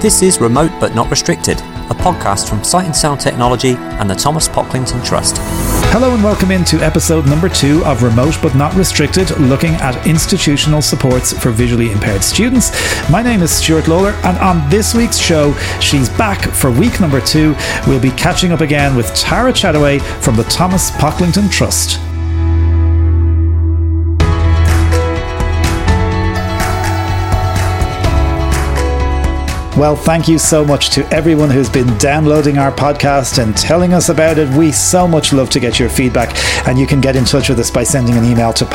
This is Remote But Not Restricted, a podcast from Sight and Sound Technology and the Thomas Pocklington Trust. Hello and welcome into episode number 2 of Remote But Not Restricted, looking at institutional supports for visually impaired students. My name is Stuart Lawler, and on this week's show, she's back for week number 2. We'll be catching up again with Tara Chataway from the Thomas Pocklington Trust. Well, thank you so much to everyone who's been downloading our podcast and telling us about it. We so much love to get your feedback, and you can get in touch with us by sending an email to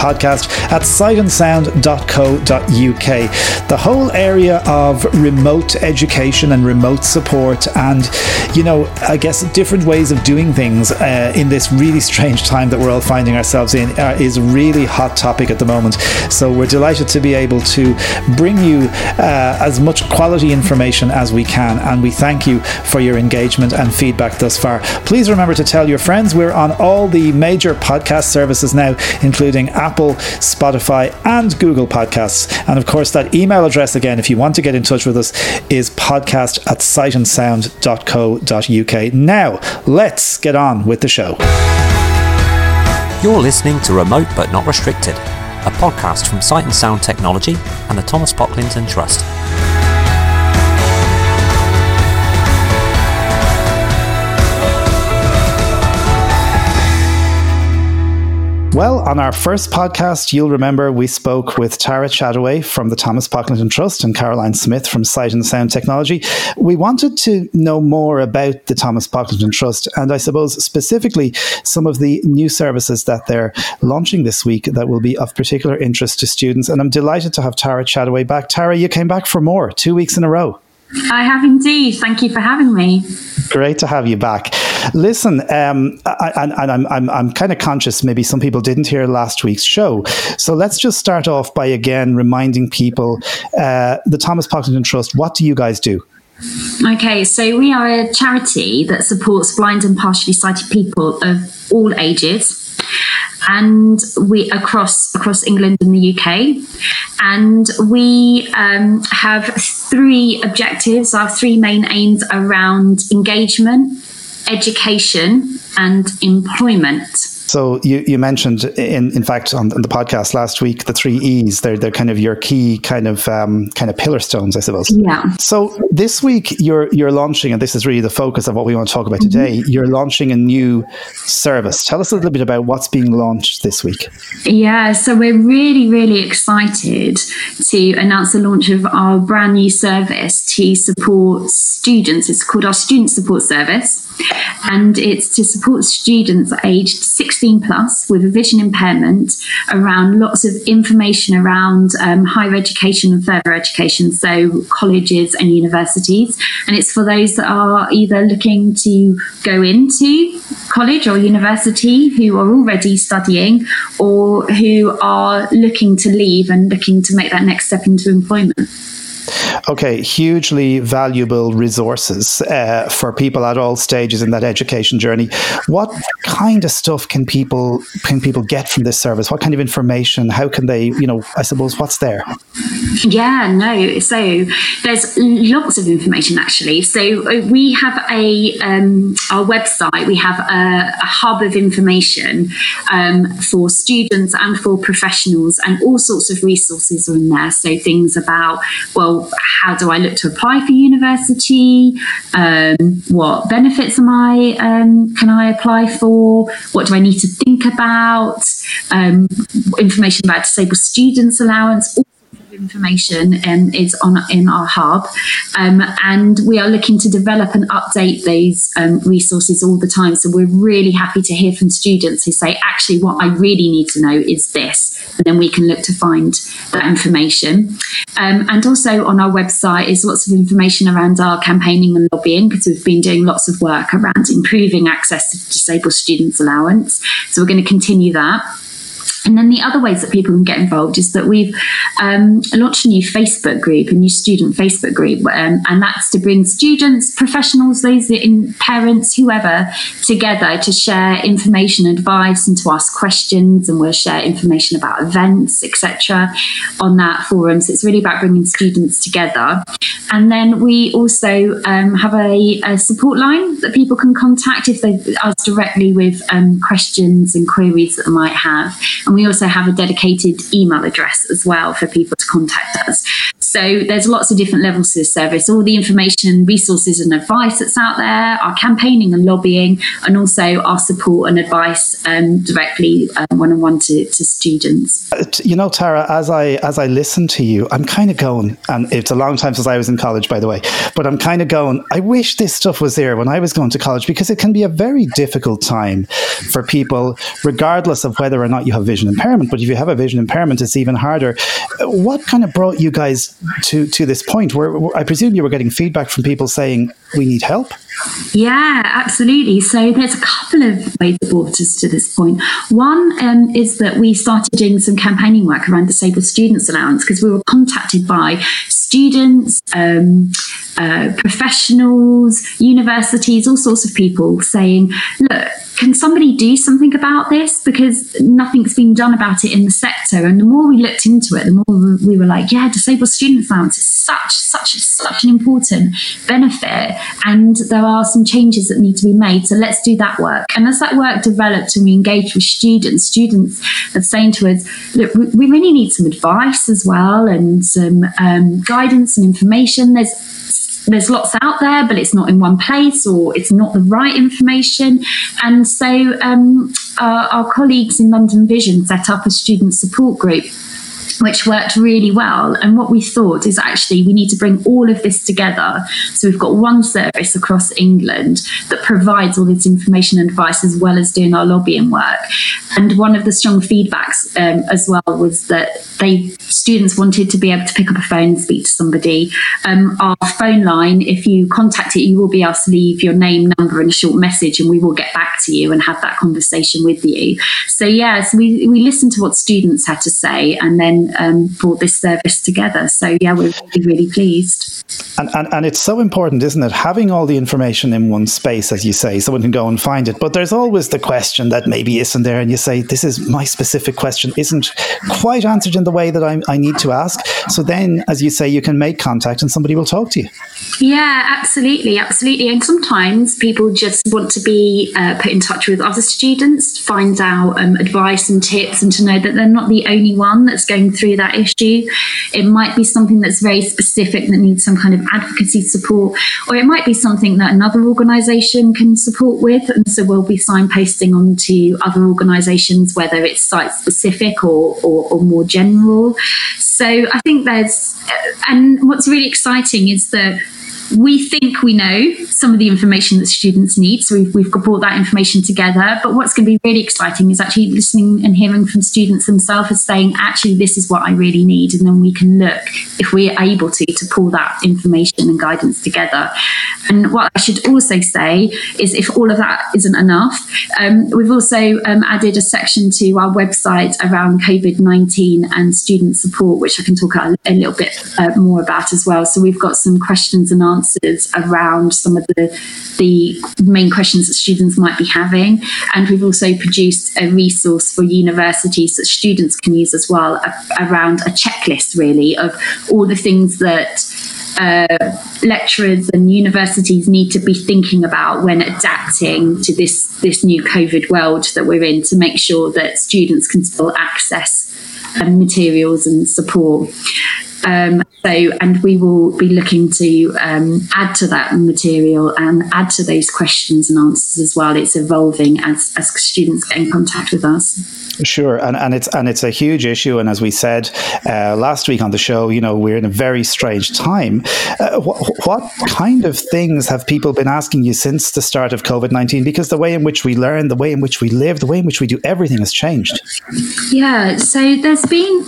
podcast@sightandsound.co.uk. The whole area of remote education and remote support and, I guess different ways of doing things in this really strange time that we're all finding ourselves in is a really hot topic at the moment. So we're delighted to be able to bring you as much quality information as we can, and we thank you for your engagement and feedback thus far. Please remember to tell your friends. We're on all the major podcast services now, including Apple, Spotify and Google Podcasts. And of course, that email address again, if you want to get in touch with us, is podcast@sightandsound.co.uk. Now, let's get on with the show. You're listening to Remote But Not Restricted, a podcast from Sight and Sound Technology and the Thomas Pocklington Trust. Well, on our first podcast, you'll remember we spoke with Tara Chataway from the Thomas Pocklington Trust and Caroline Smith from Sight and Sound Technology. We wanted to know more about the Thomas Pocklington Trust, and I suppose specifically some of the new services that they're launching this week that will be of particular interest to students. And I'm delighted to have Tara Chataway back. Tara, you came back for more, 2 weeks in a row. I have indeed. Thank you for having me. Great to have you back. Listen, I'm kind of conscious maybe some people didn't hear last week's show. So let's just start off by again reminding people, the Thomas Pocklington Trust, what do you guys do? Okay, so we are a charity that supports blind and partially sighted people of all ages. And we across England and the UK, and we have 3 objectives. Our 3 main aims around engagement, education, and employment. So you mentioned, in fact, on the podcast last week, the 3 E's. They're kind of your key kind of pillar stones, I suppose. Yeah. So this week you're launching, and this is really the focus of what we want to talk about today. You're launching a new service. Tell us a little bit about what's being launched this week. Yeah, so we're really, really excited to announce the launch of our brand new service to support students. It's called our Student Support Service, and it's to support students aged 16 plus with a vision impairment around lots of information around higher education and further education, so colleges and universities. And it's for those that are either looking to go into college or university, who are already studying, or who are looking to leave and looking to make that next step into employment. Okay, hugely valuable resources for people at all stages in that education journey. What kind of stuff can people get from this service? What kind of information? How can they, I suppose, what's there? Yeah, no. So there's lots of information actually. So we have our website. We have a hub of information for students and for professionals, and all sorts of resources are in there. So things about, how do I look to apply for university? What benefits can I apply for? What do I need to think about? Information about disabled students allowance. All information is in our hub, and we are looking to develop and update those resources all the time. So we're really happy to hear from students who say, actually, what I really need to know is this, and then we can look to find that information. And also on our website is lots of information around our campaigning and lobbying, because we've been doing lots of work around improving access to disabled students allowance. So we're going to continue that. And then the other ways that people can get involved is that we've launched a new Facebook group, a new student Facebook group, and that's to bring students, professionals, those in parents, whoever, together to share information, advice, and to ask questions. And we'll share information about events, etc., on that forum. So it's really about bringing students together. And then we also have a support line that people can contact if they ask directly with questions and queries that they might have. And we also have a dedicated email address as well for people to contact us. So there's lots of different levels to this service. All the information, resources and advice that's out there, our campaigning and lobbying, and also our support and advice directly one-on-one to students. Tara, as I listen to you, I'm kind of going, and it's a long time since I was in college, by the way, but I'm kind of going, I wish this stuff was there when I was going to college, because it can be a very difficult time for people, regardless of whether or not you have vision impairment. But if you have a vision impairment, it's even harder. What kind of brought you guys to this point where I presume you were getting feedback from people saying, we need help? Yeah, absolutely. So there's a couple of ways that brought us to this point. One is that we started doing some campaigning work around Disabled Students Allowance, because we were contacted by students, professionals, universities, all sorts of people saying, look, can somebody do something about this? Because nothing's been done about it in the sector. And the more we looked into it, the more we were like, yeah, Disabled Student Allowance is such an important benefit. And there are some changes that need to be made. So let's do that work. And as that work developed and we engaged with students are saying to us, look, we really need some advice as well, and some guidance and information. There's lots out there, but it's not in one place, or it's not the right information. And so our colleagues in London Vision set up a student support group, which worked really well. And what we thought is actually we need to bring all of this together. So we've got one service across England that provides all this information and advice, as well as doing our lobbying work. And one of the strong feedbacks as well was that students wanted to be able to pick up a phone and speak to somebody. Our phone line, if you contact it, you will be asked to leave your name, number and a short message, and we will get back to you and have that conversation with you. So yes, we listened to what students had to say, and then brought this service together. So yeah, we're really pleased. And it's so important, isn't it? Having all the information in one space, as you say, someone can go and find it. But there's always the question that maybe isn't there, and you say, this is my specific question, isn't quite answered in the way that I need to ask. So then, as you say, you can make contact and somebody will talk to you. Yeah, absolutely. And sometimes people just want to be put in touch with other students to find out advice and tips, and to know that they're not the only one that's going through that issue. It might be something that's very specific that needs some kind of advocacy support, or it might be something that another organisation can support with. And so we'll be signposting on to other organisations, whether it's site specific or more general. So I think and what's really exciting is that we think we know some of the information that students need. So we've brought that information together. But what's going to be really exciting is actually listening and hearing from students themselves as saying, actually, this is what I really need. And then we can look, if we're able to pull that information and guidance together. And what I should also say is, if all of that isn't enough, we've also added a section to our website around COVID-19 and student support, which I can talk a little bit more about as well. So we've got some questions and answers around some of the main questions that students might be having. And we've also produced a resource for universities that students can use as well, around a checklist, really, of all the things that lecturers and universities need to be thinking about when adapting to this new COVID world that we're in, to make sure that students can still access materials and support. And we will be looking to add to that material and add to those questions and answers as well. It's evolving as students get in contact with us. Sure, and it's a huge issue. And as we said last week on the show, we're in a very strange time. What kind of things have people been asking you since the start of COVID-19? Because the way in which we learn, the way in which we live, the way in which we do everything has changed. Yeah, so there's been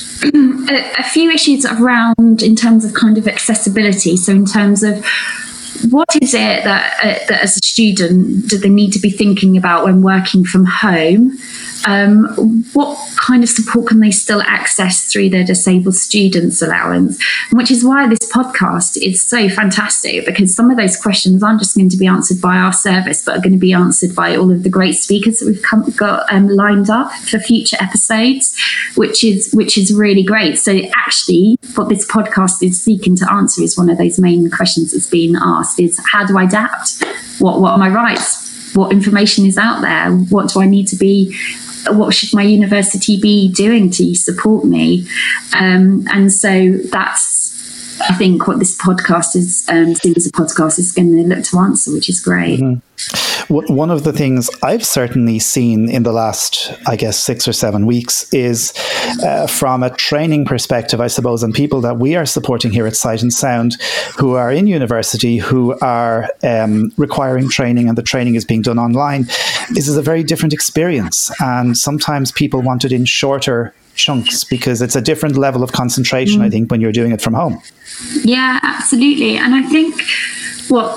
a few issues around in terms of kind of accessibility. So in terms of what is it that as a student do they need to be thinking about when working from home? What kind of support can they still access through their disabled students allowance? Which is why this podcast is so fantastic, because some of those questions aren't just going to be answered by our service, but are going to be answered by all of the great speakers that we've got lined up for future episodes, which is really great. So actually what this podcast is seeking to answer is one of those main questions that's being asked is, how do I adapt? What are my rights? What information is out there? What do I need to be? What should my university be doing to support me? And so that's, I think, what this podcast is, Series of Podcast is going to look to answer, which is great. Mm-hmm. One of the things I've certainly seen in the last, I guess, 6 or 7 weeks is from a training perspective, I suppose, and people that we are supporting here at Sight and Sound who are in university, who are requiring training, and the training is being done online. This is a very different experience. And sometimes people want it in shorter chunks because it's a different level of concentration, I think, when you're doing it from home. Yeah, absolutely. And I think what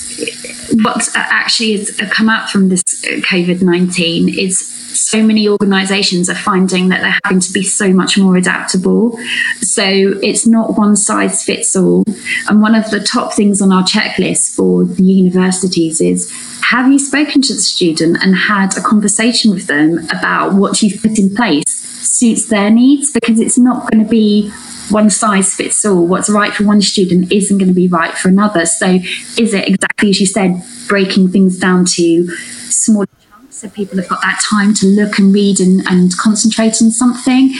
actually has come out from this COVID-19 is so many organisations are finding that they're having to be so much more adaptable. So it's not one size fits all. And one of the top things on our checklist for the universities is, have you spoken to the student and had a conversation with them about what you've put in place suits their needs? Because it's not going to be one size fits all. What's right for one student isn't going to be right for another. So is it exactly as you said, breaking things down to smaller chunks so people have got that time to look and read and concentrate on something?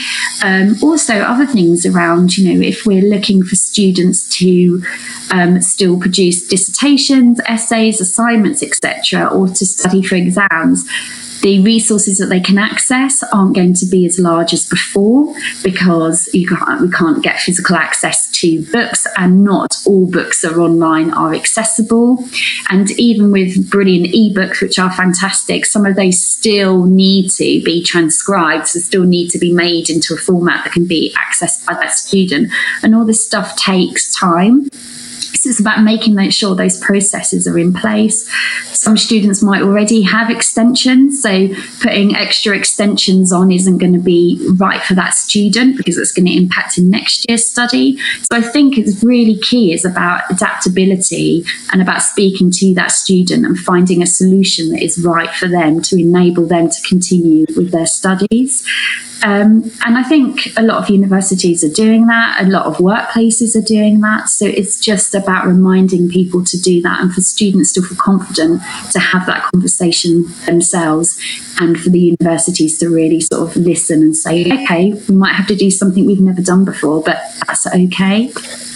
Also other things around, if we're looking for students to still produce dissertations, essays, assignments, etc., or to study for exams, the resources that they can access aren't going to be as large as before, because we can't get physical access to books, and not all books are online are accessible. And even with brilliant ebooks, which are fantastic, some of those still need to be transcribed, so still need to be made into a format that can be accessed by that student. And all this stuff takes time. So it's about making sure those processes are in place. Some students might already have extensions, so putting extra extensions on isn't going to be right for that student because it's going to impact in next year's study. So I think it's really key is about adaptability and about speaking to that student and finding a solution that is right for them to enable them to continue with their studies. And I think a lot of universities are doing that. A lot of workplaces are doing that. So it's just about reminding people to do that, and for students to feel confident to have that conversation themselves, and for the universities to really sort of listen and say, okay, we might have to do something we've never done before, but that's okay.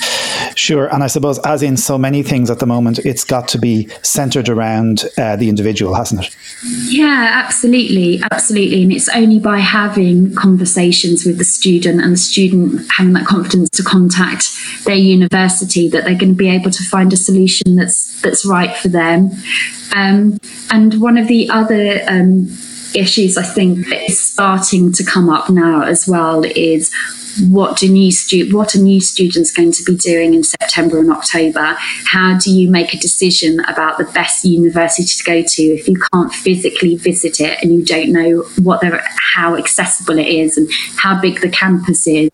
Sure. And I suppose, as in so many things at the moment, it's got to be centred around the individual, hasn't it? Yeah, absolutely. Absolutely. And it's only by having conversations with the student and the student having that confidence to contact their university that they're going to be able to find a solution that's right for them. And one of the other issues I think that is starting to come up now as well is, what are new students going to be doing in September and October? How do you make a decision about the best university to go to if you can't physically visit it and you don't know how accessible it is and how big the campus is?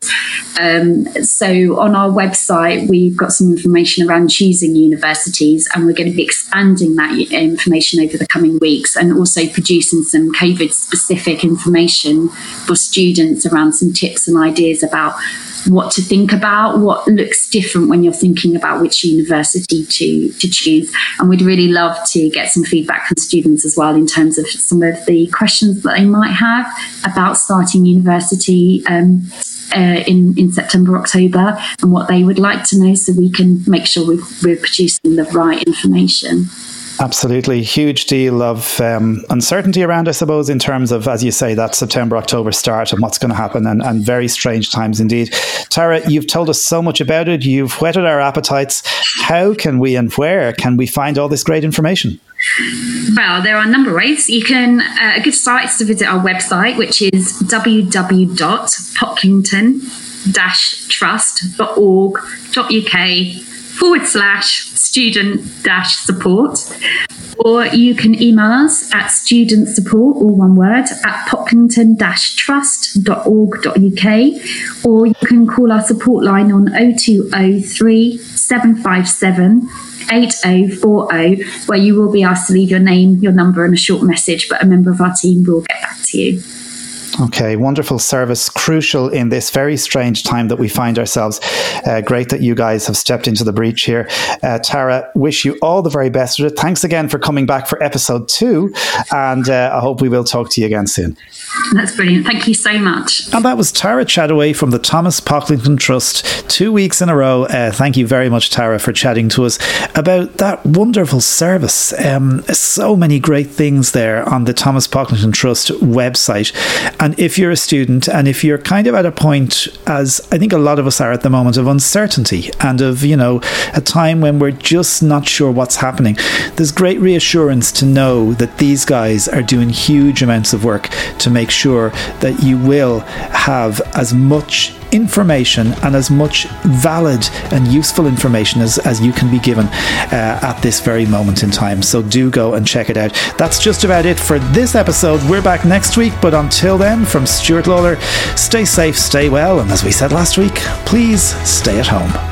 So on our website, we've got some information around choosing universities, and we're going to be expanding that information over the coming weeks, and also producing some COVID-specific information for students around some tips and ideas about what to think about, what looks different when you're thinking about which university to choose. And we'd really love to get some feedback from students as well in terms of some of the questions that they might have about starting university in September, October, and what they would like to know, so we can make sure we're producing the right information. Absolutely. Huge deal of uncertainty around, I suppose, in terms of, as you say, that September, October start and what's going to happen, and very strange times indeed. Tara, you've told us so much about it. You've whetted our appetites. How can we and where can we find all this great information? Well, there are a number of ways. You can, a good site is to visit our website, which is www.pocklington-trust.org.uk/students student-support. Or you can email us at studentsupport, all one word, at pocklington-trust.org.uk, or you can call our support line on 0203 757 8040, where you will be asked to leave your name, your number and a short message, but a member of our team will get back to you. Okay, wonderful service, crucial in this very strange time that we find ourselves. Great that you guys have stepped into the breach here. Tara, wish you all the very best with it. Thanks again for coming back for episode 2, and I hope we will talk to you again soon. That's brilliant. Thank you so much. And that was Tara Chataway from the Thomas Pocklington Trust, 2 weeks in a row. Thank you very much, Tara, for chatting to us about that wonderful service. So many great things there on the Thomas Pocklington Trust website. And if you're a student, and if you're kind of at a point, as I think a lot of us are at the moment, of uncertainty and of, a time when we're just not sure what's happening, there's great reassurance to know that these guys are doing huge amounts of work to make sure that you will have as much information and as much valid and useful information as you can be given at this very moment in time. So do go and check it out. That's just about it for this episode. We're back next week, but until then, from Stuart Lawler, stay safe, stay well, and as we said last week, please stay at home.